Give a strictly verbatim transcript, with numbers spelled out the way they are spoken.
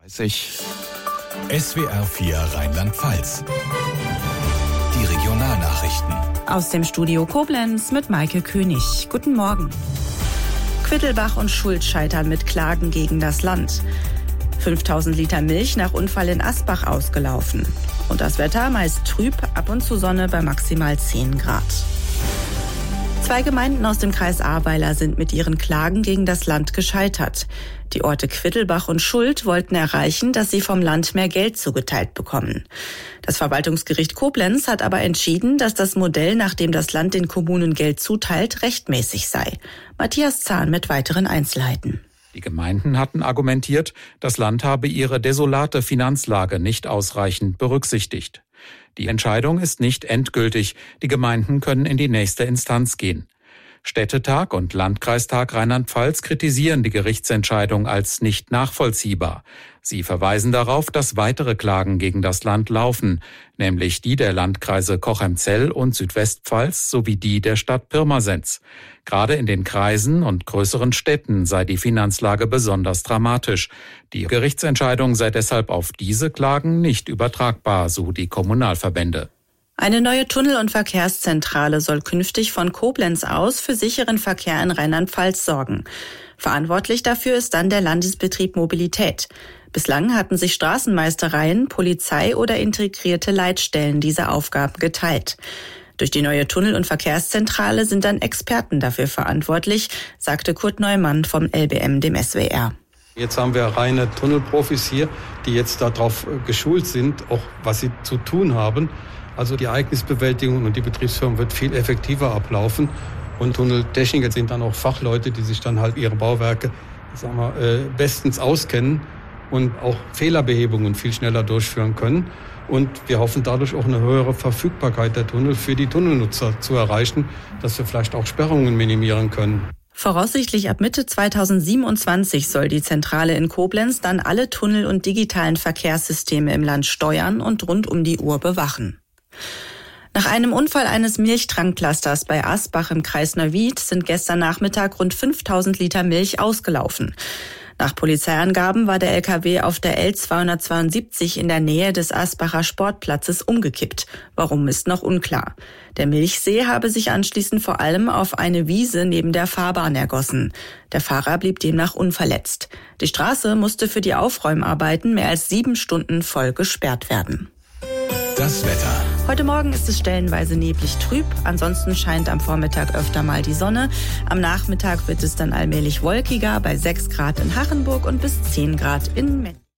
S W R vier Rheinland-Pfalz. Die Regionalnachrichten. Aus dem Studio Koblenz mit Maike König. Guten Morgen. Quittelbach und Schuld scheitern mit Klagen gegen das Land. fünftausend Liter Milch nach Unfall in Asbach ausgelaufen. Und das Wetter meist trüb, ab und zu Sonne bei maximal zehn Grad. Zwei Gemeinden aus dem Kreis Ahrweiler sind mit ihren Klagen gegen das Land gescheitert. Die Orte Quittelbach und Schuld wollten erreichen, dass sie vom Land mehr Geld zugeteilt bekommen. Das Verwaltungsgericht Koblenz hat aber entschieden, dass das Modell, nach dem das Land den Kommunen Geld zuteilt, rechtmäßig sei. Matthias Zahn mit weiteren Einzelheiten. Die Gemeinden hatten argumentiert, das Land habe ihre desolate Finanzlage nicht ausreichend berücksichtigt. Die Entscheidung ist nicht endgültig. Die Gemeinden können in die nächste Instanz gehen. Städtetag und Landkreistag Rheinland-Pfalz kritisieren die Gerichtsentscheidung als nicht nachvollziehbar. Sie verweisen darauf, dass weitere Klagen gegen das Land laufen, nämlich die der Landkreise Cochem-Zell und Südwestpfalz sowie die der Stadt Pirmasens. Gerade in den Kreisen und größeren Städten sei die Finanzlage besonders dramatisch. Die Gerichtsentscheidung sei deshalb auf diese Klagen nicht übertragbar, so die Kommunalverbände. Eine neue Tunnel- und Verkehrszentrale soll künftig von Koblenz aus für sicheren Verkehr in Rheinland-Pfalz sorgen. Verantwortlich dafür ist dann der Landesbetrieb Mobilität. Bislang hatten sich Straßenmeistereien, Polizei oder integrierte Leitstellen diese Aufgaben geteilt. Durch die neue Tunnel- und Verkehrszentrale sind dann Experten dafür verantwortlich, sagte Kurt Neumann vom L B M dem S W R. Jetzt haben wir reine Tunnelprofis hier, die jetzt darauf geschult sind, auch was sie zu tun haben. Also die Ereignisbewältigung und die Betriebsführung wird viel effektiver ablaufen. Und Tunneltechniker sind dann auch Fachleute, die sich dann halt ihre Bauwerke, sagen wir, äh, bestens auskennen und auch Fehlerbehebungen viel schneller durchführen können. Und wir hoffen dadurch auch eine höhere Verfügbarkeit der Tunnel für die Tunnelnutzer zu erreichen, dass wir vielleicht auch Sperrungen minimieren können. Voraussichtlich ab Mitte zweitausendsiebenundzwanzig soll die Zentrale in Koblenz dann alle Tunnel und digitalen Verkehrssysteme im Land steuern und rund um die Uhr bewachen. Nach einem Unfall eines Milchtanklasters bei Asbach im Kreis Neuwied sind gestern Nachmittag rund fünftausend Liter Milch ausgelaufen. Nach Polizeiangaben war der L K W auf der L zweihundertzweiundsiebzig in der Nähe des Asbacher Sportplatzes umgekippt. Warum ist noch unklar. Der Milchsee habe sich anschließend vor allem auf eine Wiese neben der Fahrbahn ergossen. Der Fahrer blieb demnach unverletzt. Die Straße musste für die Aufräumarbeiten mehr als sieben Stunden voll gesperrt werden. Das Wetter. Heute Morgen ist es stellenweise neblig trüb, ansonsten scheint am Vormittag öfter mal die Sonne. Am Nachmittag wird es dann allmählich wolkiger bei sechs Grad in Hachenburg und bis zehn Grad in Mettmann.